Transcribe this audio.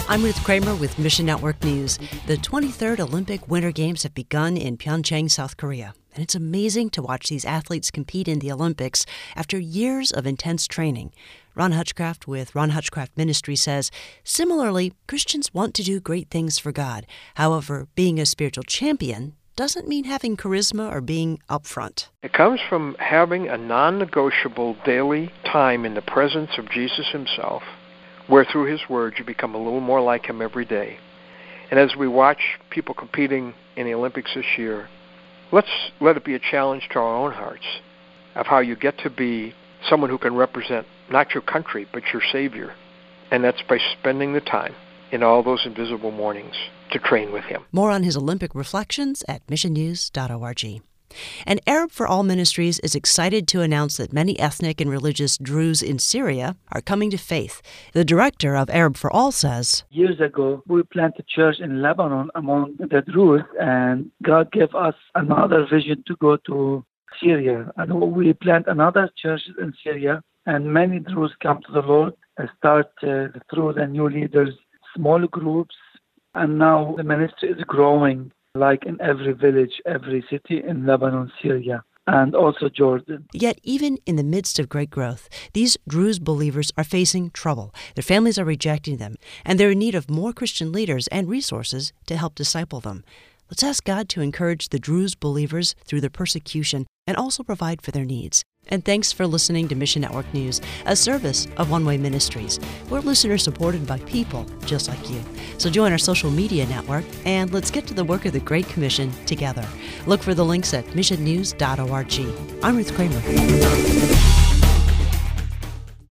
I'm Ruth Kramer with Mission Network News. The 23rd Olympic Winter Games have begun in Pyeongchang, South Korea. And it's amazing to watch these athletes compete in the Olympics after years of intense training. Ron Hutchcraft with Ron Hutchcraft Ministries says, similarly, Christians want to do great things for God. However, being a spiritual champion doesn't mean having charisma or being up front. It comes from having a non-negotiable daily time in the presence of Jesus himself, where through his word you become a little more like him every day. And as we watch people competing in the Olympics this year, let's let it be a challenge to our own hearts of how you get to be someone who can represent not your country, but your Savior. And that's by spending the time in all those invisible mornings to train with him. More on his Olympic reflections at missionnews.org. And Arab for All Ministries is excited to announce that many ethnic and religious Druze in Syria are coming to faith. The director of Arab for All says, years ago, we planted a church in Lebanon among the Druze, and God gave us another vision to go to Syria. And we planted another church in Syria, and many Druze come to the Lord and start through the new leaders, small groups, and now the ministry is growing. Like in every village, every city in Lebanon, Syria, and also Jordan. Yet even in the midst of great growth, these Druze believers are facing trouble. Their families are rejecting them, and they're in need of more Christian leaders and resources to help disciple them. Let's ask God to encourage the Druze believers through their persecution and also provide for their needs. And thanks for listening to Mission Network News, a service of One Way Ministries. We're listeners supported by people just like you. So join our social media network and let's get to the work of the Great Commission together. Look for the links at missionnews.org. I'm Ruth Kramer.